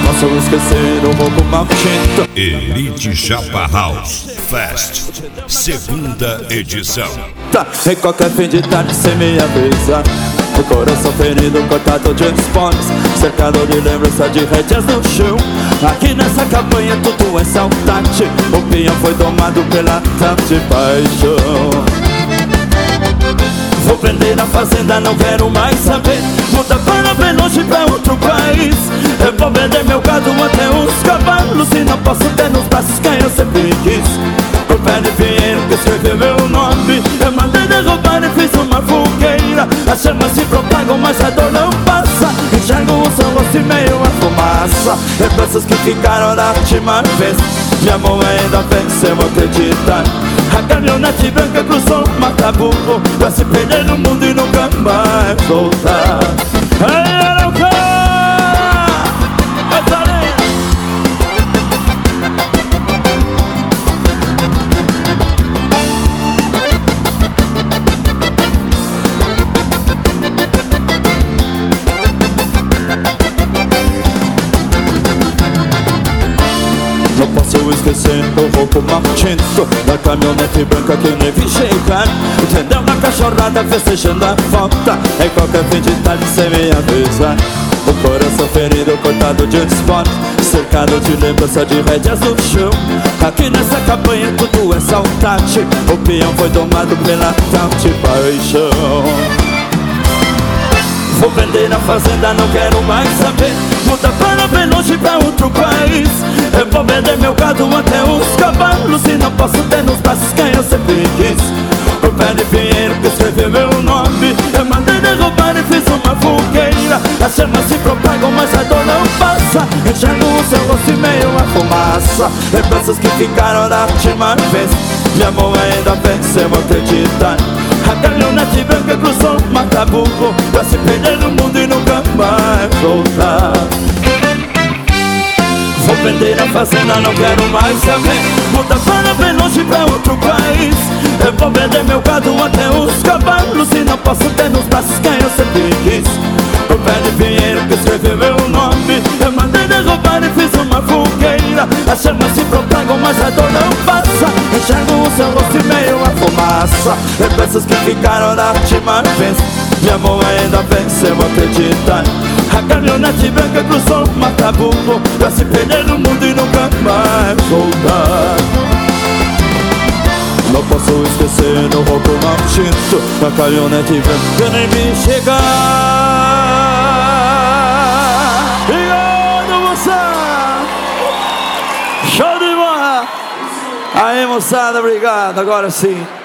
posso esquecer o roubo maldito. Elite Chapa House Fest, segunda edição. Tá, em qualquer fim de tarde cê me avisa. O coração ferido, cortado de esportes, cercado de lembrança de rédeas no chão. Aqui nessa cabanha tudo é saudade. O pinhão foi domado pela tarde paixão. Vou prender na fazenda, não quero mais saber. Muda para bem longe, pra outro país. Eu vou vender meu gado até os cavalos. E não posso ter nos braços quem eu sempre quis. O pé de Pinheiro que escreveu meu nome. Eu mandei derrubar e fiz uma fogueira. As chamas se propagam, mas a dor não passa. Enxergo o seu rosto e meio a fumaça. Lembranças que ficaram da última vez. Minha mão ainda vence, eu vou acreditar. A caminhonete branca cruzou o Mataburro pra se perder no mundo e nunca mais voltar. Ei, Arauca! Não posso esquecer o roubo maldito da caminhonete branca que nem vi chegar. Entendeu na cachorrada festejando a volta. Em qualquer fim de tarde sem me avisar. O coração ferido, cortado de esporte, cercado de lembrança de rédeas no chão. Aqui nessa cabanha tudo é saudade. O peão foi domado pela tal de paixão. Vou vender na fazenda, não quero mais saber. Muda para bem longe, pra outro país. Eu vou vender meu gado até os cavalos. E não posso ter nos braços quem eu sempre quis. O pé de Pinheiro que escreveu meu nome. Eu mandei derrubar e fiz uma fogueira. As chamas se propagam, mas a dor não passa. Enxergo o seu rosto e meio a fumaça. Lembranças que ficaram da última vez. Minha mão ainda vence, eu vou acreditar. A caminhonete branca cruzou o Mataburro pra se perder no mundo e nunca mais voltar. Vou vender a fazenda, não quero mais saber. Muda para bem longe, pra outro país. Eu vou vender meu gado até os cavalos. E não posso ter nos braços quem eu sempre quis. O pé de Pinheiro que escreveu meu nome. Eu mandei derrubar e fiz uma fogueira. As chamas se propagam, mas a dor não passa. Enxergo o seu rosto e meio a fumaça. Lembranças que ficaram da última vez. Minha mão ainda vence, eu vou acreditar. A caminhonete branca cruzou o Mataburro pra se perder no mundo e nunca mais voltar. Não posso esquecer o roubo maldito da caminhonete branca nem me chegar. Obrigado, moçada! Show de bola! Aí, moçada, obrigado, agora sim.